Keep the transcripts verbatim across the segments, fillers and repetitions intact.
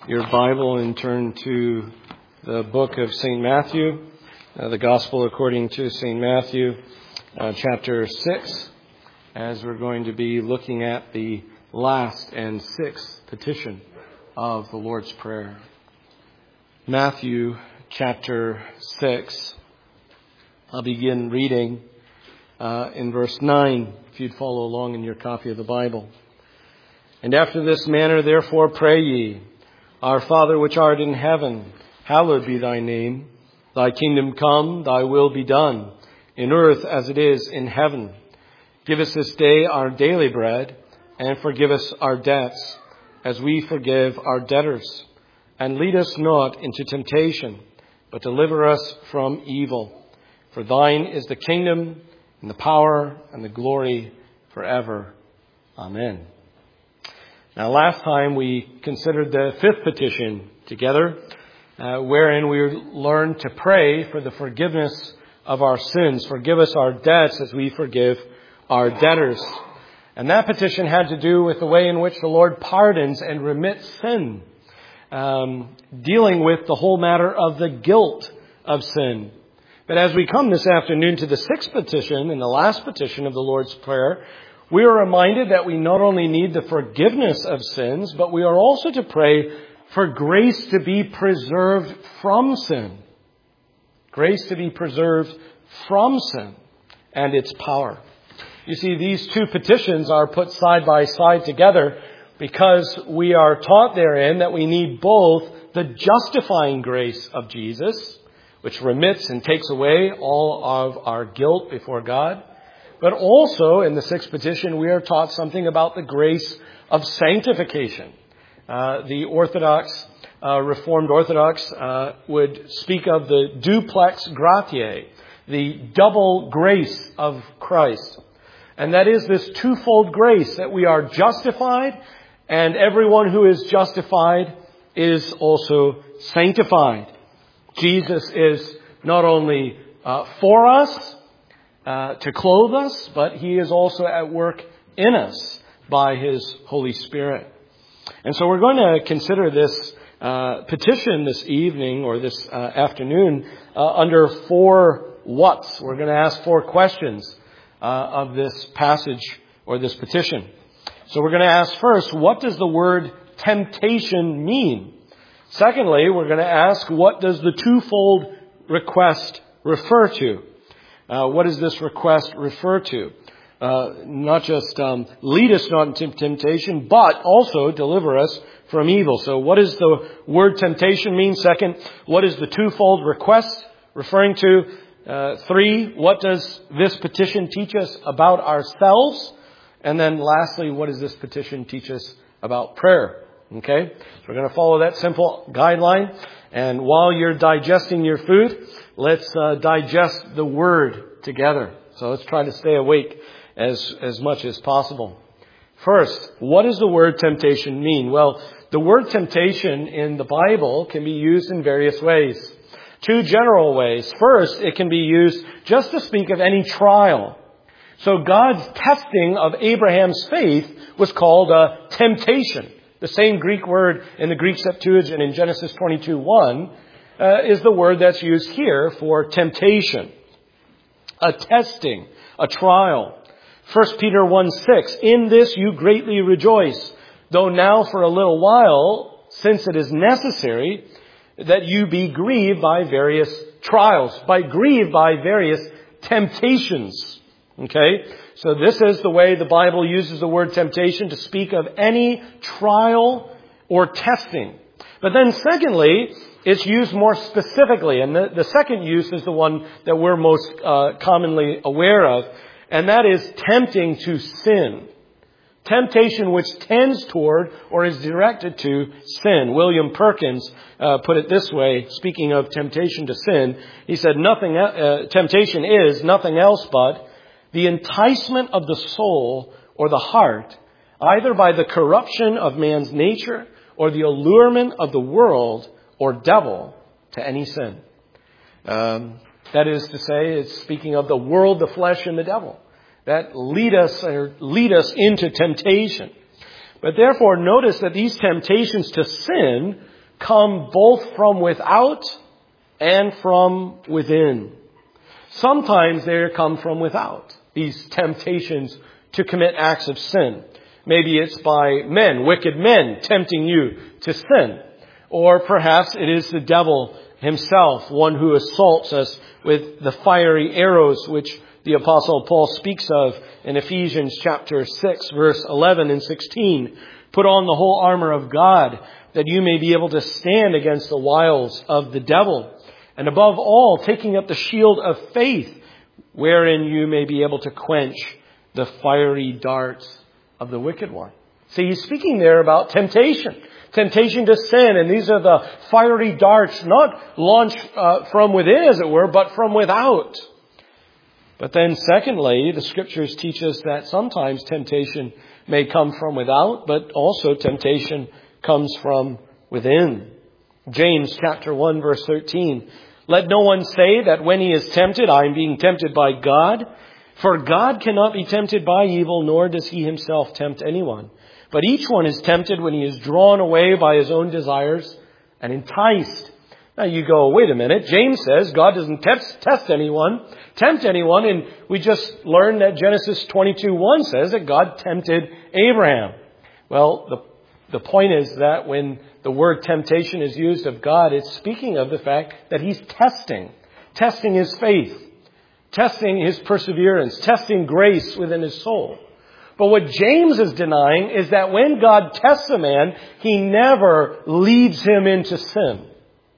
your Bible and turn to the book of Saint Matthew, uh, the Gospel according to Saint Matthew, uh, chapter six, as we're going to be looking at the last and sixth petition of the Lord's Prayer. Matthew chapter six. I'll begin reading uh, in verse nine, if you'd follow along in your copy of the Bible. And after this manner, therefore, pray ye, Our Father which art in heaven, hallowed be thy name. Thy kingdom come, thy will be done, in earth as it is in heaven. Give us this day our daily bread, and forgive us our debts, as we forgive our debtors. And lead us not into temptation, but deliver us from evil. For thine is the kingdom, and the power, and the glory forever. Amen. Now, last time we considered the fifth petition together, uh, wherein we learned to pray for the forgiveness of our sins. Forgive us our debts as we forgive our debtors. And that petition had to do with the way in which the Lord pardons and remits sin, um, dealing with the whole matter of the guilt of sin. But as we come this afternoon to the sixth petition and the last petition of the Lord's Prayer, we are reminded that we not only need the forgiveness of sins, but we are also to pray for grace to be preserved from sin. Grace to be preserved from sin and its power. You see, these two petitions are put side by side together because we are taught therein that we need both the justifying grace of Jesus, which remits and takes away all of our guilt before God. But also, in the sixth petition, we are taught something about the grace of sanctification. Uh, the Orthodox, uh, Reformed Orthodox, uh, would speak of the duplex gratiae, the double grace of Christ. And that is this twofold grace, that we are justified, and everyone who is justified is also sanctified. Jesus is not only uh, for us, Uh, to clothe us, but he is also at work in us by his Holy Spirit. And so we're going to consider this uh, petition this evening or this uh, afternoon uh, under four whats. We're going to ask four questions uh, of this passage or this petition. So we're going to ask first, what does the word temptation mean? Secondly, we're going to ask, what does the twofold request refer to? Uh, what does this request refer to? Uh, not just um, lead us not into temptation, but also deliver us from evil. So what does the word temptation mean? Second, what is the twofold request referring to? Uh, three, what does this petition teach us about ourselves? And then lastly, what does this petition teach us about prayer? Okay, so we're going to follow that simple guideline. And while you're digesting your food, let's uh, digest the word together. So let's try to stay awake as, as much as possible. First, what does the word temptation mean? Well, the word temptation in the Bible can be used in various ways. Two general ways. First, it can be used just to speak of any trial. So God's testing of Abraham's faith was called a temptation. The same Greek word in the Greek Septuagint in Genesis twenty-two one uh, is the word that's used here for temptation. A testing, a trial. First Peter one six, in this you greatly rejoice, though now for a little while, since it is necessary, that you be grieved by various trials, by grieved by various temptations. Okay, so this is the way the Bible uses the word temptation to speak of any trial or testing. But then secondly, it's used more specifically. And the, the second use is the one that we're most uh, commonly aware of. And that is tempting to sin. Temptation which tends toward or is directed to sin. William Perkins uh, put it this way, speaking of temptation to sin. He said, "Nothing. Uh, temptation is nothing else but the enticement of the soul or the heart, either by the corruption of man's nature or the allurement of the world or devil to any sin." Um, that is to say, it's speaking of the world, the flesh, and the devil that lead us or lead us into temptation. But therefore, notice that these temptations to sin come both from without and from within. Sometimes they come from without, these temptations to commit acts of sin. Maybe it's by men, wicked men, tempting you to sin. Or perhaps it is the devil himself, one who assaults us with the fiery arrows, which the Apostle Paul speaks of in Ephesians chapter six, verse eleven and sixteen. Put on the whole armor of God, that you may be able to stand against the wiles of the devil. And above all, taking up the shield of faith, wherein you may be able to quench the fiery darts of the wicked one. See, he's speaking there about temptation. Temptation to sin. And these are the fiery darts, not launched uh, from within, as it were, but from without. But then secondly, the Scriptures teach us that sometimes temptation may come from without, but also temptation comes from within. James chapter one, verse thirteen. Let no one say that when he is tempted, I am being tempted by God. For God cannot be tempted by evil, nor does he himself tempt anyone. But each one is tempted when he is drawn away by his own desires and enticed. Now you go, wait a minute. James says God doesn't test, test anyone, tempt anyone. And we just learned that Genesis twenty-two one says that God tempted Abraham. Well, the, the point is that when the word temptation is used of God, it's speaking of the fact that he's testing, testing his faith, testing his perseverance, testing grace within his soul. But what James is denying is that when God tests a man, he never leads him into sin.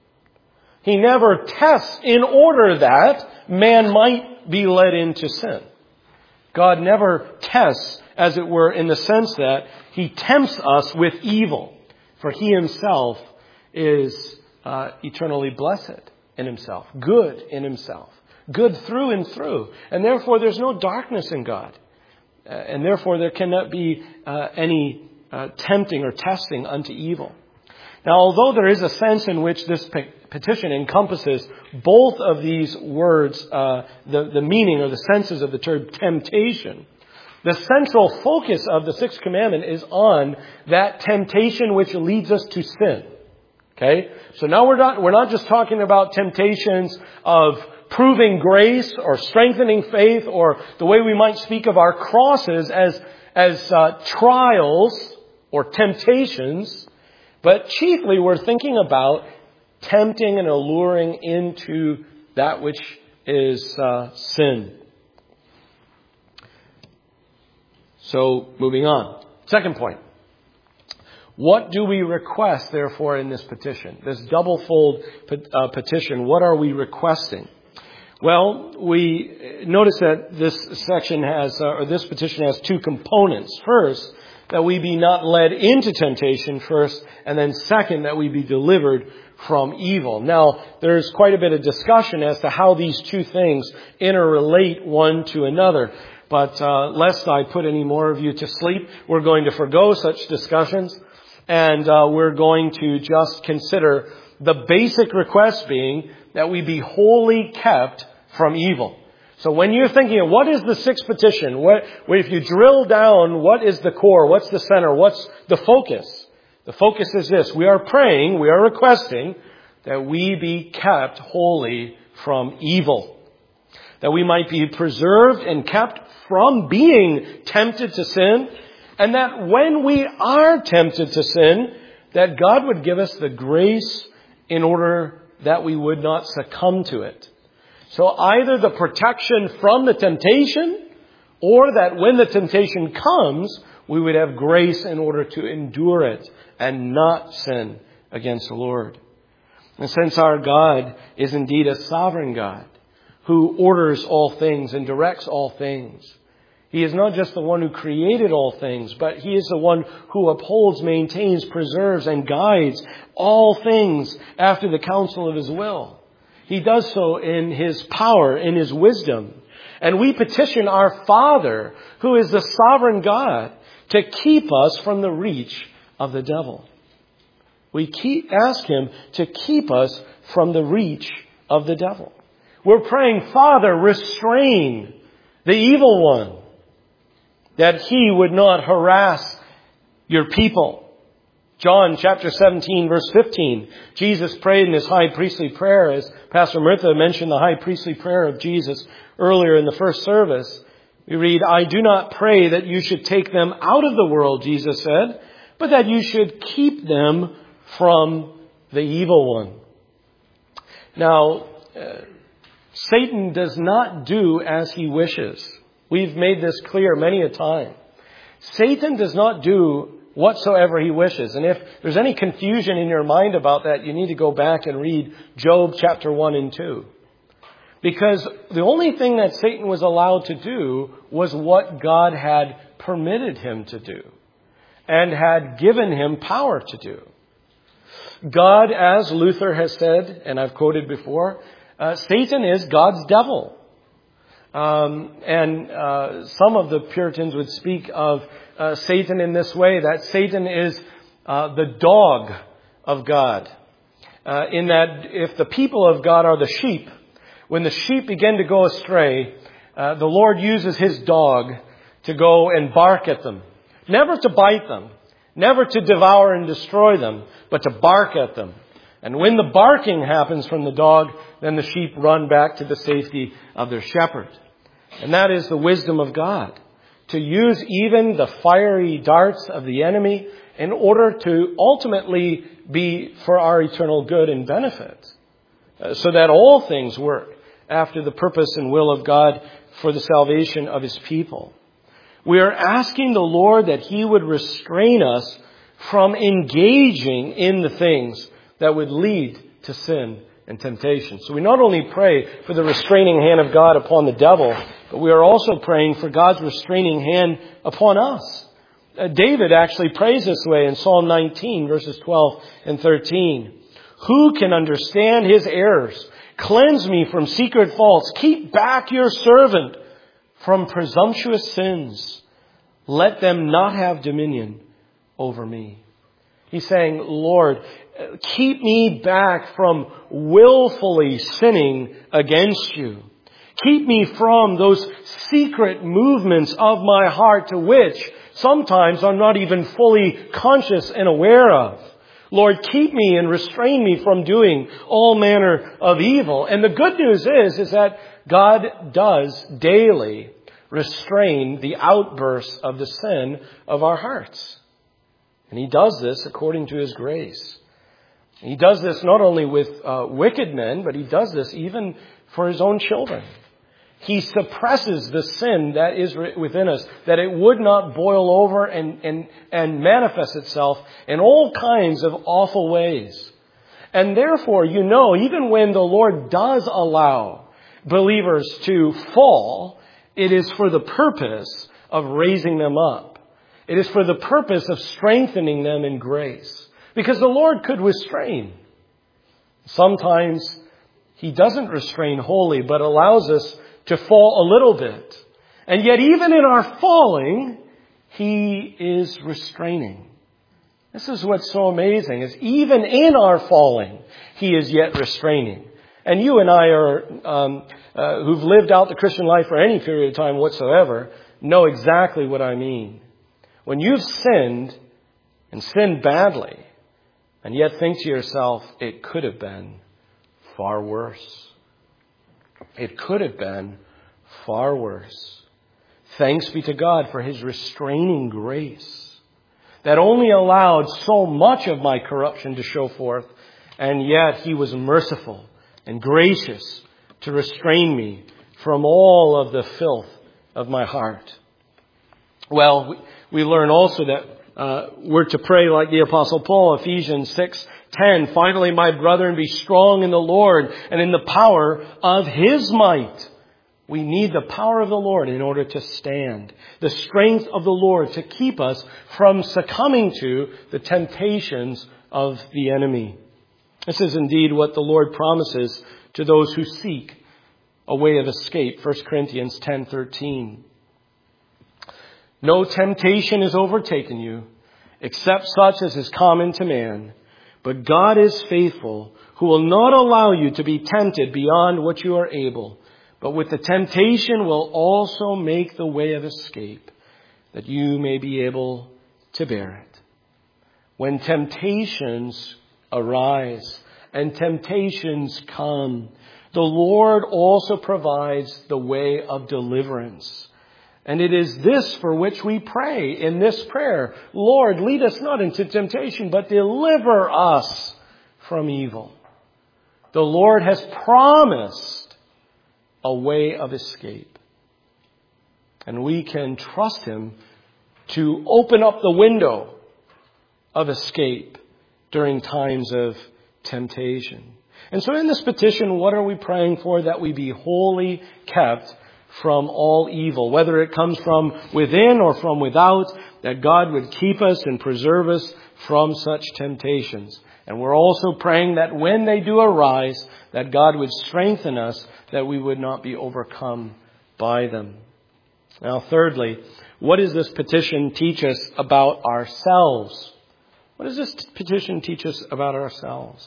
He never tests in order that man might be led into sin. God never tests, as it were, in the sense that he tempts us with evil. For he himself is uh, eternally blessed in himself, good in himself, good through and through. And therefore there's no darkness in God. Uh, and therefore there cannot be uh, any uh, tempting or testing unto evil. Now, although there is a sense in which this pe- petition encompasses both of these words, uh, the, the meaning or the senses of the term temptation, the central focus of the sixth commandment is on that temptation which leads us to sin. Okay? So now we're not, we're not just talking about temptations of proving grace or strengthening faith, or the way we might speak of our crosses as, as uh, trials or temptations. But chiefly we're thinking about tempting and alluring into that which is uh, sin. So, moving on. Second point. What do we request, therefore, in this petition? This double-fold uh, petition, what are we requesting? Well, we notice that this section has, uh, or this petition has two components. First, that we be not led into temptation first, and then second, that we be delivered from evil. Now, there's quite a bit of discussion as to how these two things interrelate one to another. But uh, lest I put any more of you to sleep, we're going to forgo such discussions, and uh, we're going to just consider the basic request being that we be wholly kept from evil. So when you're thinking of what is the sixth petition, what, if you drill down, what is the core, what's the center, what's the focus? The focus is this: we are praying, we are requesting that we be kept wholly from evil. That we might be preserved and kept from being tempted to sin, and that when we are tempted to sin, that God would give us the grace in order that we would not succumb to it. So either the protection from the temptation, or that when the temptation comes, we would have grace in order to endure it and not sin against the Lord. And since our God is indeed a sovereign God, who orders all things and directs all things. He is not just the one who created all things, but he is the one who upholds, maintains, preserves, and guides all things after the counsel of his will. He does so in his power, in his wisdom. And we petition our Father, who is the sovereign God, to keep us from the reach of the devil. We keep, ask him to keep us from the reach of the devil. We're praying, Father, restrain the evil one, that he would not harass your people, John chapter seventeen, verse fifteen. Jesus prayed in his high priestly prayer, as Pastor Mirtha mentioned the high priestly prayer of Jesus earlier in the first service. We read, "I do not pray that you should take them out of the world," Jesus said, "but that you should keep them from the evil one." Now, uh, Satan does not do as he wishes. We've made this clear many a time. Satan does not do whatsoever he wishes. And if there's any confusion in your mind about that, you need to go back and read Job chapter one and two. Because the only thing that Satan was allowed to do was what God had permitted him to do and had given him power to do. God, as Luther has said, and I've quoted before, uh, Satan is God's devil. Um, and uh, some of the Puritans would speak of uh, Satan in this way, that Satan is uh, the dog of God. Uh, in that if the people of God are the sheep, when the sheep begin to go astray, uh, the Lord uses his dog to go and bark at them. Never to bite them, never to devour and destroy them, but to bark at them. And when the barking happens from the dog, then the sheep run back to the safety of their shepherd. And that is the wisdom of God, to use even the fiery darts of the enemy in order to ultimately be for our eternal good and benefit, uh, so that all things work after the purpose and will of God for the salvation of his people. We are asking the Lord that he would restrain us from engaging in the things that would lead to sin and temptation. So we not only pray for the restraining hand of God upon the devil, but we are also praying for God's restraining hand upon us. Uh, David actually prays this way in Psalm nineteen, verses twelve and thirteen. "Who can understand his errors? Cleanse me from secret faults. Keep back your servant from presumptuous sins. Let them not have dominion over me." He's saying, Lord, keep me back from willfully sinning against you. Keep me from those secret movements of my heart to which sometimes I'm not even fully conscious and aware of. Lord, keep me and restrain me from doing all manner of evil. And the good news is, is that God does daily restrain the outbursts of the sin of our hearts. And he does this according to his grace. He does this not only with uh, wicked men, but he does this even for his own children. He suppresses the sin that is within us, that it would not boil over and, and, and manifest itself in all kinds of awful ways. And therefore, you know, even when the Lord does allow believers to fall, it is for the purpose of raising them up. It is for the purpose of strengthening them in grace. Because the Lord could restrain. Sometimes he doesn't restrain wholly, but allows us to fall a little bit. And yet even in our falling, he is restraining. This is what's so amazing, is even in our falling, he is yet restraining. And you and I are, um, uh, who've lived out the Christian life for any period of time whatsoever, know exactly what I mean. When you've sinned, and sinned badly, and yet think to yourself, it could have been far worse. It could have been far worse. Thanks be to God for his restraining grace that only allowed so much of my corruption to show forth, and yet he was merciful and gracious to restrain me from all of the filth of my heart. Well, we, we learn also that uh, we're to pray like the Apostle Paul, Ephesians six ten. "Finally, my brethren, be strong in the Lord and in the power of his might." We need the power of the Lord in order to stand. The strength of the Lord to keep us from succumbing to the temptations of the enemy. This is indeed what the Lord promises to those who seek a way of escape. First Corinthians ten thirteen. "No temptation has overtaken you, except such as is common to man. But God is faithful, who will not allow you to be tempted beyond what you are able, but with the temptation will also make the way of escape, that you may be able to bear it." when temptations arise and temptations come, the Lord also provides the way of deliverance. And it is this for which we pray in this prayer. Lord, lead us not into temptation, but deliver us from evil. The Lord has promised a way of escape. And we can trust Him to open up the window of escape during times of temptation. And so in this petition, what are we praying for? That we be wholly kept from all evil, whether it comes from within or from without, that God would keep us and preserve us from such temptations. And we're also praying that when they do arise, that God would strengthen us, that we would not be overcome by them. Now, thirdly, what does this petition teach us about ourselves? What does this petition teach us about ourselves?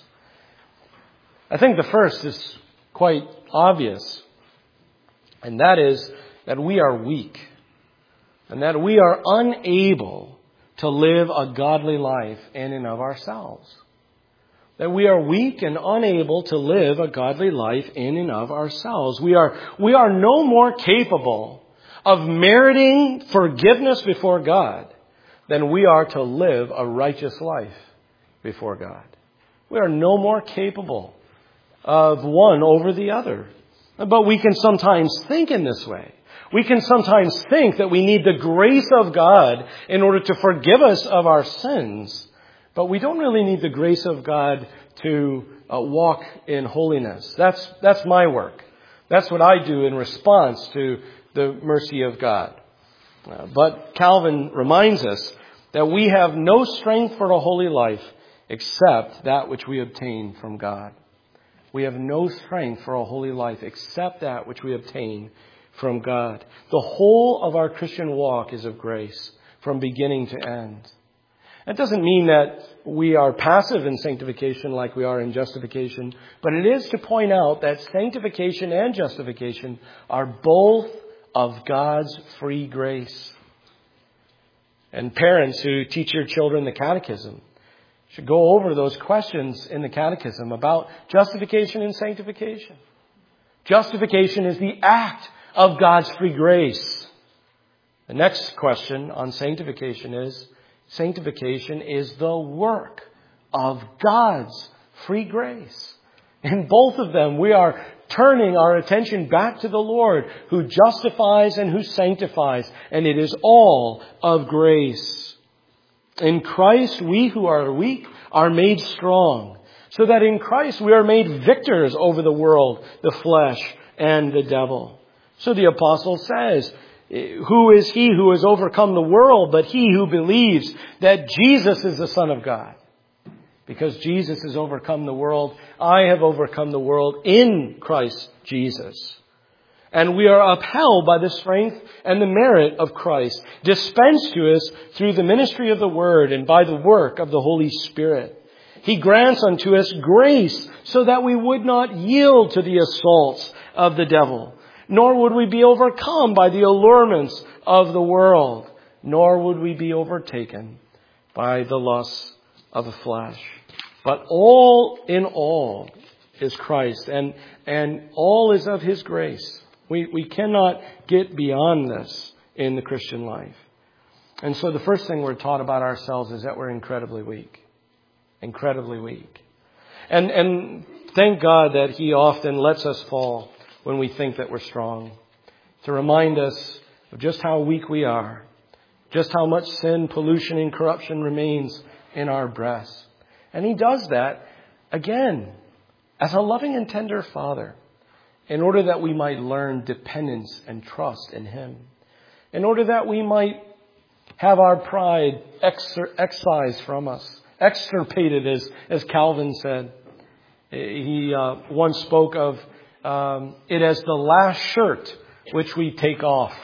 I think the first is quite obvious. And that is that we are weak. And that we are unable to live a godly life in and of ourselves. That we are weak and unable to live a godly life in and of ourselves. We are, we are no more capable of meriting forgiveness before God than we are to live a righteous life before God. We are no more capable of one over the other. But we can sometimes think in this way. We can sometimes think that we need the grace of God in order to forgive us of our sins. But we don't really need the grace of God to uh, walk in holiness. That's, that's my work. That's what I do in response to the mercy of God. Uh, but Calvin reminds us that we have no strength for a holy life except that which we obtain from God. We have no strength for a holy life except that which we obtain from God. The whole of our Christian walk is of grace from beginning to end. That doesn't mean that we are passive in sanctification like we are in justification, but it is to point out that sanctification and justification are both of God's free grace. And parents who teach your children the catechism should go over those questions in the catechism about justification and sanctification. Justification is the act of God's free grace. The next question on sanctification is, sanctification is the work of God's free grace. In both of them, we are turning our attention back to the Lord who justifies and who sanctifies. And it is all of grace. In Christ, we who are weak are made strong, so that in Christ we are made victors over the world, the flesh, and the devil. So the apostle says, who is he who has overcome the world but he who believes that Jesus is the Son of God? Because Jesus has overcome the world, I have overcome the world in Christ Jesus. And we are upheld by the strength and the merit of Christ, dispensed to us through the ministry of the Word and by the work of the Holy Spirit. He grants unto us grace so that we would not yield to the assaults of the devil, nor would we be overcome by the allurements of the world, nor would we be overtaken by the lusts of the flesh. But all in all is Christ, and, and all is of His grace. We, we cannot get beyond this in the Christian life. And so the first thing we're taught about ourselves is that we're incredibly weak. Incredibly weak. And, and thank God that He often lets us fall when we think that we're strong. To remind us of just how weak we are. Just how much sin, pollution, and corruption remains in our breasts. And He does that, again, as a loving and tender Father. In order that we might learn dependence and trust in Him. In order that we might have our pride excised from us. Extirpated, as, as Calvin said. He uh, once spoke of um, it as the last shirt which we take off.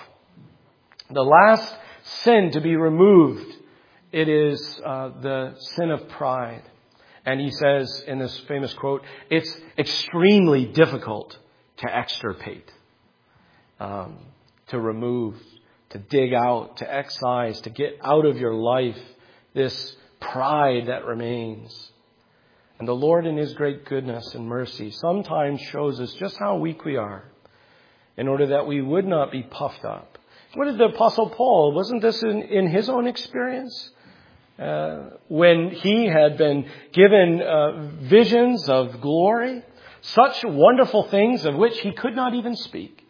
The last sin to be removed. It is uh, the sin of pride. And he says in this famous quote, it's extremely difficult to extirpate, um, to remove, to dig out, to excise, to get out of your life this pride that remains. And the Lord in His great goodness and mercy sometimes shows us just how weak we are in order that we would not be puffed up. What did the Apostle Paul, wasn't this in, in his own experience? Uh, when he had been given uh, visions of glory, such wonderful things of which he could not even speak.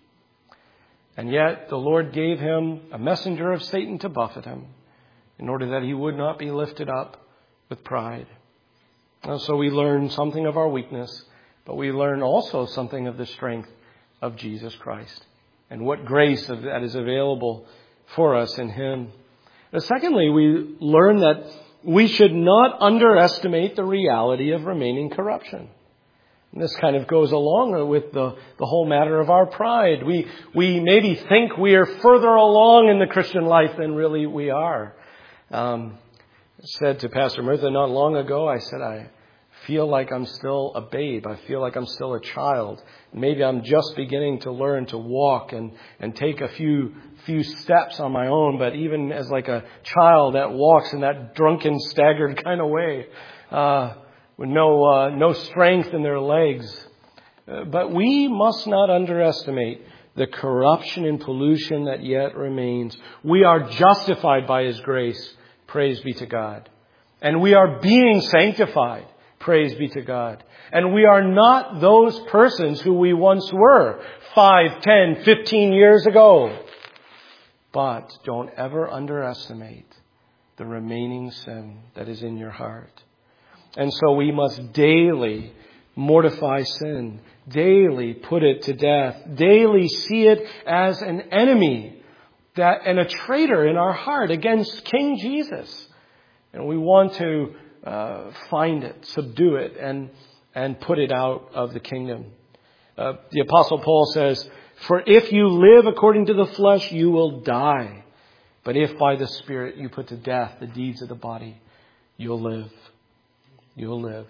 And yet the Lord gave him a messenger of Satan to buffet him in order that he would not be lifted up with pride. And so we learn something of our weakness, but we learn also something of the strength of Jesus Christ and what grace that is available for us in Him. And secondly, we learn that we should not underestimate the reality of remaining corruption. And this kind of goes along with the, the whole matter of our pride. We, we maybe think we are further along in the Christian life than really we are. Um, I said to Pastor Murtha not long ago, I said, I feel like I'm still a babe. I feel like I'm still a child. Maybe I'm just beginning to learn to walk and, and take a few few steps on my own. But even as like a child that walks in that drunken, staggered kind of way, uh, with no uh, no strength in their legs. Uh, but we must not underestimate the corruption and pollution that yet remains. We are justified by His grace. Praise be to God. And we are being sanctified. Praise be to God. And we are not those persons who we once were five, ten, fifteen years ago. But don't ever underestimate the remaining sin that is in your heart. And so we must daily mortify sin, daily put it to death, daily see it as an enemy that and a traitor in our heart against King Jesus. And we want to uh, find it, subdue it, and and put it out of the kingdom. Uh, the Apostle Paul says, "For if you live according to the flesh, you will die. But if by the Spirit you put to death the deeds of the body, you'll live." You'll live.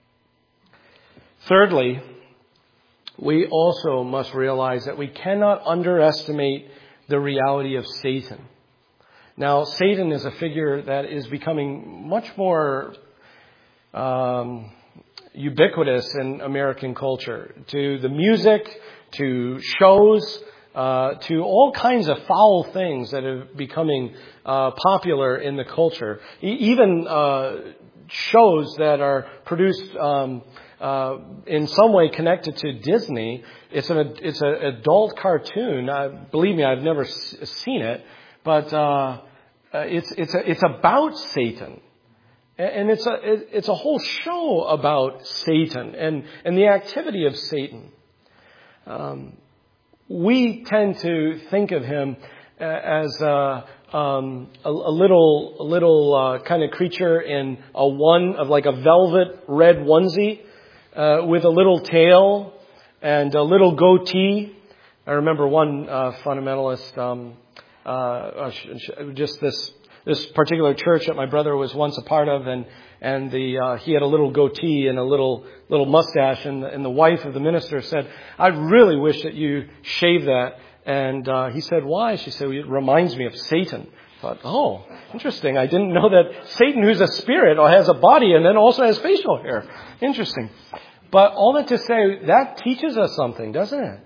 Thirdly, we also must realize that we cannot underestimate the reality of Satan. Now, Satan is a figure that is becoming much more um, ubiquitous in American culture. To the music, to shows, uh, to all kinds of foul things that are becoming uh, popular in the culture. E- even uh, shows that are produced um, uh, in some way connected to Disney. It's an it's an adult cartoon. Uh, believe me, I've never s- seen it, but uh, uh, it's it's a, it's about Satan, and it's a it, it's a whole show about Satan and and the activity of Satan. Um, we tend to think of him as uh, um, a, a little, a little uh, kind of creature in a one of like a velvet red onesie uh, with a little tail and a little goatee. I remember one uh, fundamentalist, um, uh, just this this particular church that my brother was once a part of, and and the uh, he had a little goatee and a little little mustache, and, and the wife of the minister said, "I really wish that you shave that." And uh, he said, "Why?" She said, "It reminds me of Satan." I thought, oh, interesting. I didn't know that Satan, who's a spirit, has a body and then also has facial hair. Interesting. But all that to say, that teaches us something, doesn't it?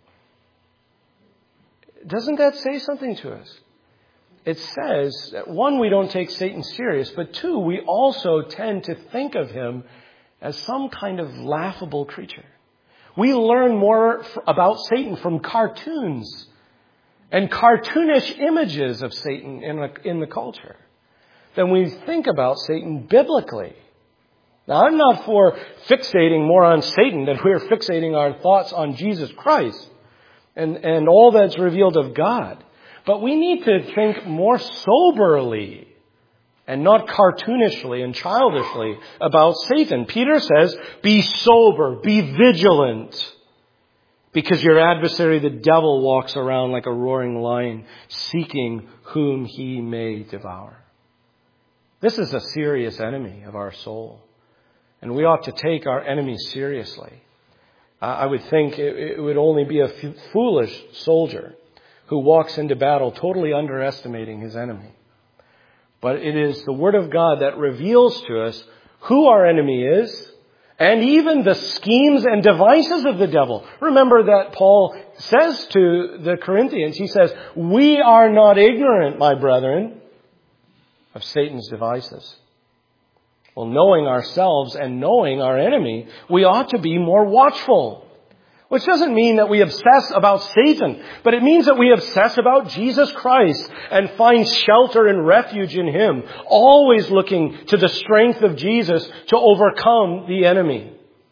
Doesn't that say something to us? It says that, one, we don't take Satan serious, but two, we also tend to think of him as some kind of laughable creature. We learn more f- about Satan from cartoons and cartoonish images of Satan in, a, in the culture than we think about Satan biblically. Now, I'm not for fixating more on Satan than we're fixating our thoughts on Jesus Christ and, and all that's revealed of God. But we need to think more soberly and not cartoonishly and childishly about Satan. Peter says, be sober, be vigilant, because your adversary, the devil, walks around like a roaring lion, seeking whom he may devour. This is a serious enemy of our soul, and we ought to take our enemy seriously. I would think it would only be a foolish soldier who walks into battle totally underestimating his enemy. But it is the Word of God that reveals to us who our enemy is, and even the schemes and devices of the devil. Remember that Paul says to the Corinthians, he says, "We are not ignorant, my brethren, of Satan's devices." Well, knowing ourselves and knowing our enemy, we ought to be more watchful. Which doesn't mean that we obsess about Satan, but it means that we obsess about Jesus Christ and find shelter and refuge in Him, always looking to the strength of Jesus to overcome the enemy.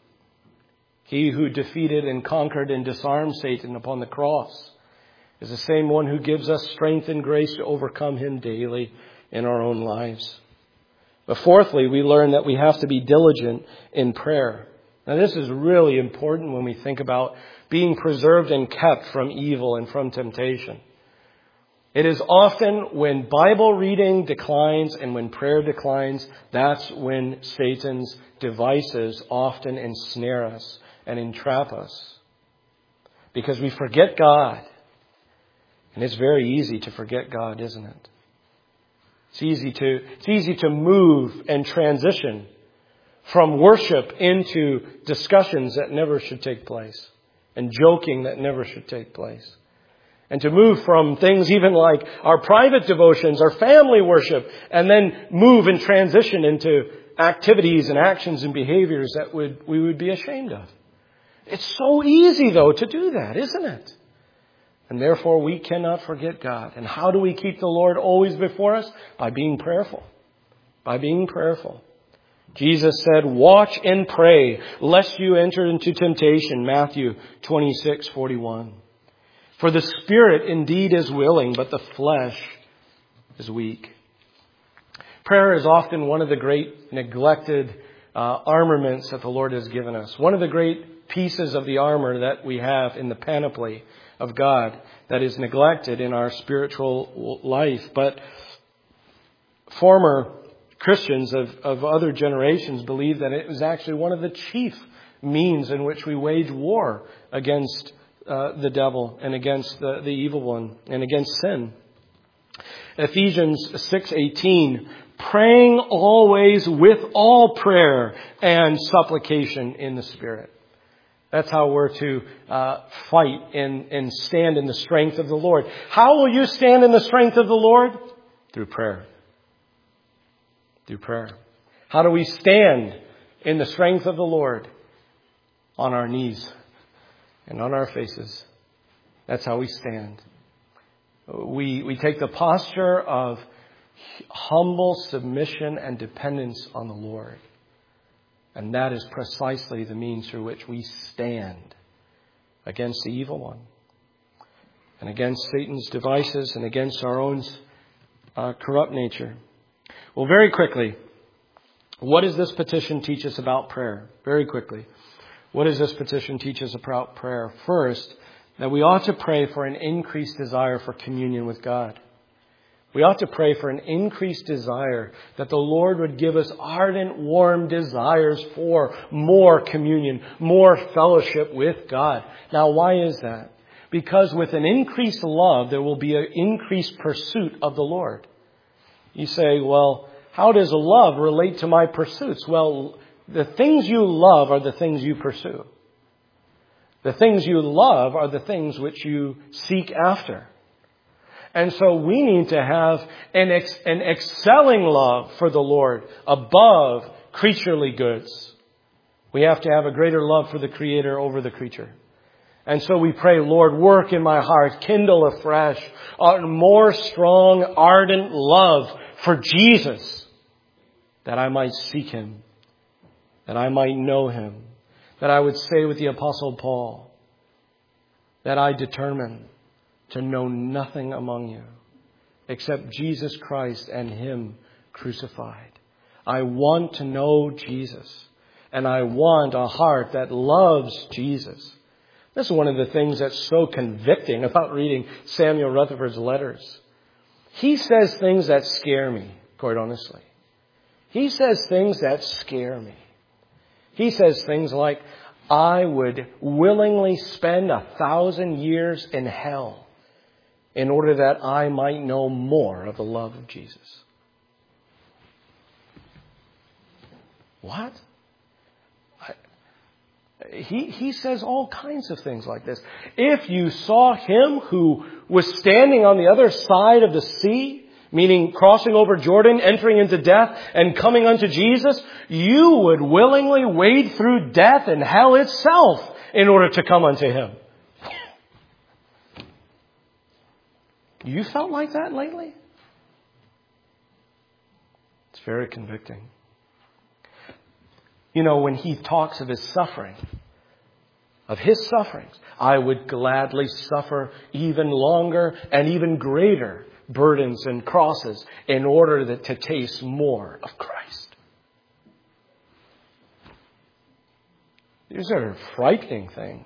He who defeated and conquered and disarmed Satan upon the cross is the same one who gives us strength and grace to overcome him daily in our own lives. But fourthly, we learn that we have to be diligent in prayer. Now, this is really important when we think about being preserved and kept from evil and from temptation. It is often when Bible reading declines and when prayer declines, that's when Satan's devices often ensnare us and entrap us. Because we forget God. And it's very easy to forget God, isn't it? It's easy to, it's easy to move and transition from worship into discussions that never should take place and joking that never should take place. And to move from things even like our private devotions, our family worship, and then move and transition into activities and actions and behaviors that would we would be ashamed of. It's so easy, though, to do that, isn't it? And therefore, we cannot forget God. And how do we keep the Lord always before us? By being prayerful. By being prayerful. Jesus said, "Watch and pray, lest you enter into temptation." Matthew twenty-six forty-one. "For the spirit indeed is willing, but the flesh is weak." Prayer is often one of the great neglected uh, armaments that the Lord has given us. One of the great pieces of the armor that we have in the panoply of God that is neglected in our spiritual life. But former Christians of, of other generations believe that it was actually one of the chief means in which we wage war against uh, the devil and against the, the evil one and against sin. Ephesians six eighteen, "Praying always with all prayer and supplication in the Spirit." That's how we're to uh, fight and, and stand in the strength of the Lord. How will you stand in the strength of the Lord? Through prayer. Through prayer. How do we stand in the strength of the Lord? On our knees and on our faces. That's how we stand. We, we take the posture of humble submission and dependence on the Lord. And that is precisely the means through which we stand against the evil one and against Satan's devices and against our own uh, corrupt nature. Well, very quickly, what does this petition teach us about prayer? Very quickly, what does this petition teach us about prayer? First, that we ought to pray for an increased desire for communion with God. We ought to pray for an increased desire that the Lord would give us ardent, warm desires for more communion, more fellowship with God. Now, why is that? Because with an increased love, there will be an increased pursuit of the Lord. You say, well, how does love relate to my pursuits? Well, the things you love are the things you pursue. The things you love are the things which you seek after. And so we need to have an, ex- an excelling love for the Lord above creaturely goods. We have to have a greater love for the Creator over the creature. And so we pray, Lord, work in my heart, kindle afresh a more strong, ardent love for Jesus, that I might seek Him, that I might know Him, that I would say with the Apostle Paul, that I determine to know nothing among you except Jesus Christ and Him crucified. I want to know Jesus, and I want a heart that loves Jesus. This is one of the things that's so convicting about reading Samuel Rutherford's letters. He says things that scare me, quite honestly. He says things that scare me. He says things like, I would willingly spend a thousand years in hell in order that I might know more of the love of Jesus. What? I, he, he says all kinds of things like this. If you saw him who was standing on the other side of the sea, meaning crossing over Jordan, entering into death, and coming unto Jesus, you would willingly wade through death and hell itself in order to come unto him. You felt like that lately? It's very convicting. You know, when he talks of his suffering, of his sufferings, I would gladly suffer even longer and even greater burdens and crosses in order that, to taste more of Christ. These are frightening things.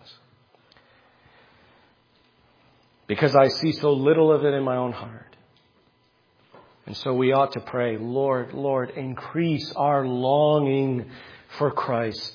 Because I see so little of it in my own heart. And so we ought to pray, Lord, Lord, increase our longing for Christ.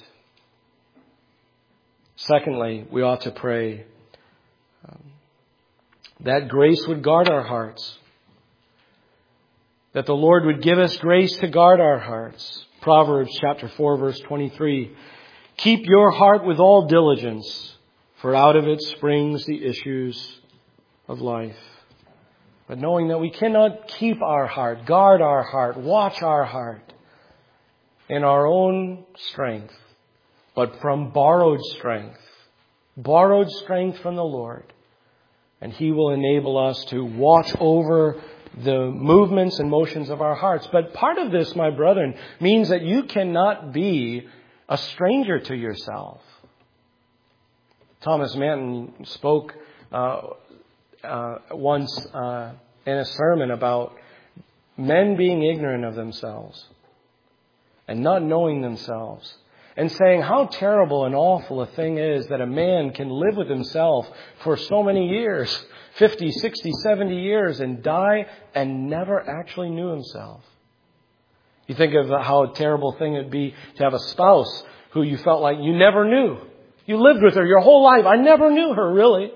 Secondly, we ought to pray um, that grace would guard our hearts. That the Lord would give us grace to guard our hearts. Proverbs chapter four, verse twenty-three. Keep your heart with all diligence, for out of it springs the issues of life. But knowing that we cannot keep our heart, guard our heart, watch our heart in our own strength, but from borrowed strength. Borrowed strength from the Lord. And He will enable us to watch over the movements and motions of our hearts. But part of this, my brethren, means that you cannot be a stranger to yourself. Thomas Manton spoke uh, uh, once uh, in a sermon about men being ignorant of themselves and not knowing themselves. And saying how terrible and awful a thing is that a man can live with himself for so many years, fifty, sixty, seventy years, and die and never actually knew himself. You think of how a terrible thing it would be to have a spouse who you felt like you never knew. You lived with her your whole life. I never knew her, really.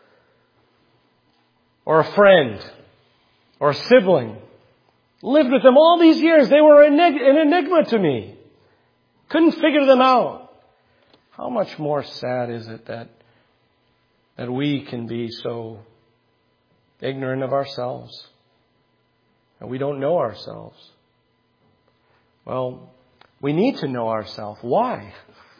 Or a friend. Or a sibling. Lived with them all these years. They were an enigma to me. Couldn't figure them out. How much more sad is it that that we can be so ignorant of ourselves, and we don't know ourselves? Well, we need to know ourselves. Why?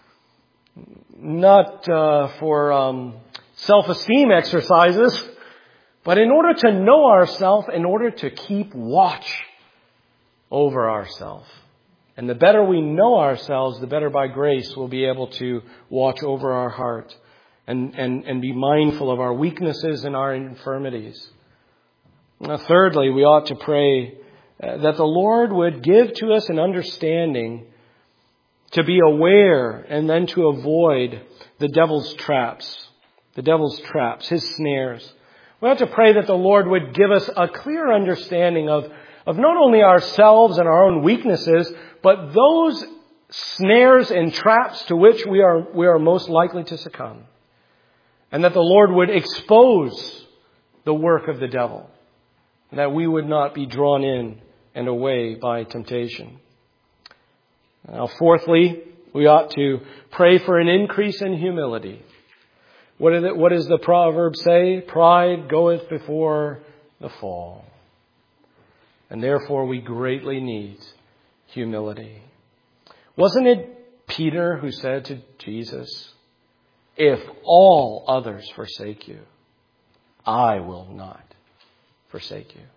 Not uh, for um, self-esteem exercises, but in order to know ourselves, in order to keep watch over ourselves. And the better we know ourselves, the better by grace we'll be able to watch over our heart and, and, and be mindful of our weaknesses and our infirmities. Now, thirdly, we ought to pray that the Lord would give to us an understanding to be aware and then to avoid the devil's traps, the devil's traps, his snares. We ought to pray that the Lord would give us a clear understanding of Of not only ourselves and our own weaknesses, but those snares and traps to which we are, we are most likely to succumb. And that the Lord would expose the work of the devil. And that we would not be drawn in and away by temptation. Now, fourthly, we ought to pray for an increase in humility. What, is it, what does the proverb say? Pride goeth before the fall. And therefore we greatly need humility. Wasn't it Peter who said to Jesus, if all others forsake you, I will not forsake you.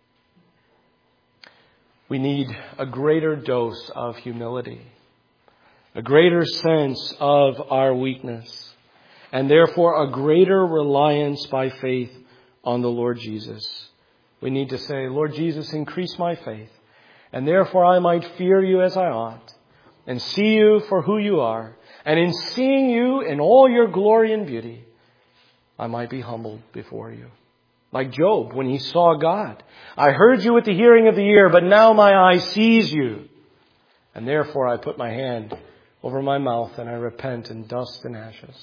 We need a greater dose of humility, a greater sense of our weakness, and therefore a greater reliance by faith on the Lord Jesus. We need to say, Lord Jesus, increase my faith, and therefore I might fear you as I ought, and see you for who you are. And in seeing you in all your glory and beauty, I might be humbled before you. Like Job, when he saw God. I heard you with the hearing of the ear, but now my eye sees you. And therefore I put my hand over my mouth, and I repent in dust and ashes.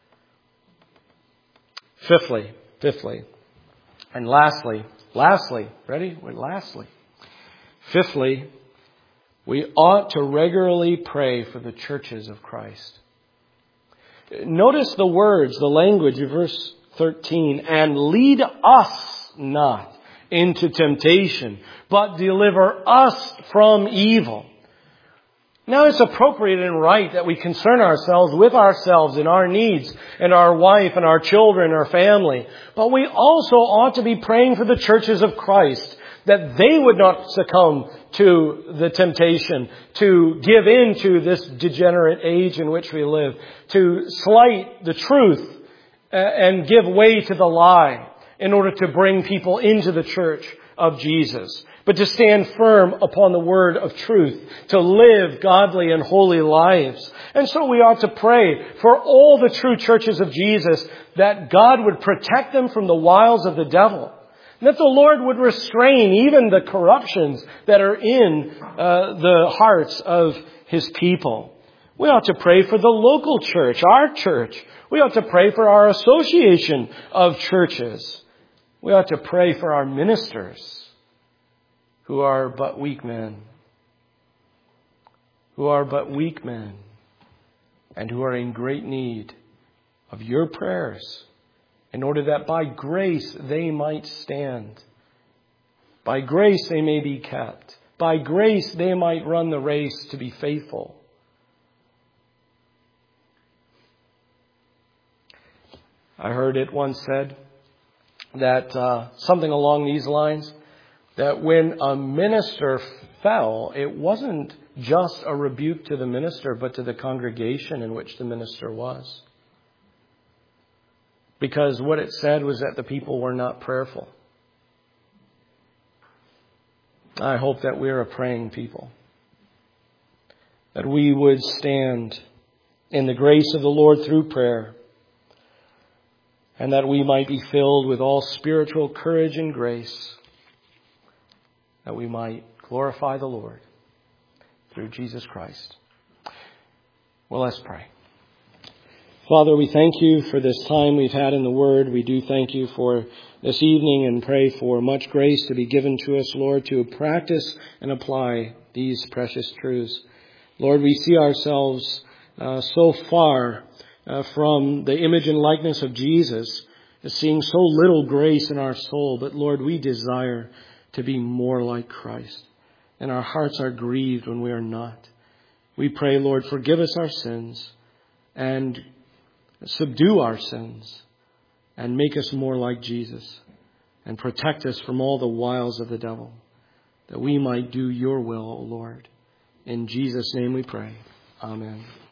Fifthly, fifthly, and lastly, Lastly, ready? Wait, lastly. Fifthly, we ought to regularly pray for the churches of Christ. Notice the words, the language of verse thirteen, and lead us not into temptation, but deliver us from evil. Now it's appropriate and right that we concern ourselves with ourselves and our needs and our wife and our children, our family. But we also ought to be praying for the churches of Christ, that they would not succumb to the temptation to give in to this degenerate age in which we live, to slight the truth and give way to the lie in order to bring people into the church of Jesus, but to stand firm upon the word of truth, to live godly and holy lives. And so we ought to pray for all the true churches of Jesus, that God would protect them from the wiles of the devil, and that the Lord would restrain even the corruptions that are in uh, the hearts of His people. We ought to pray for the local church, our church. We ought to pray for our association of churches. We ought to pray for our ministers, who are but weak men, who are but weak men, and who are in great need of your prayers, in order that by grace they might stand. By grace they may be kept. By grace they might run the race to be faithful. I heard it once said that uh, something along these lines, that when a minister fell, it wasn't just a rebuke to the minister, but to the congregation in which the minister was. Because what it said was that the people were not prayerful. I hope that we are a praying people, that we would stand in the grace of the Lord through prayer, and that we might be filled with all spiritual courage and grace, that we might glorify the Lord through Jesus Christ. Well, let's pray. Father, we thank you for this time we've had in the Word. We do thank you for this evening and pray for much grace to be given to us, Lord, to practice and apply these precious truths. Lord, we see ourselves uh, so far uh, from the image and likeness of Jesus, seeing so little grace in our soul. But Lord, we desire to be more like Christ, and our hearts are grieved when we are not. We pray, Lord, forgive us our sins and subdue our sins and make us more like Jesus, and protect us from all the wiles of the devil, that we might do your will, O Lord. In Jesus' name we pray. Amen.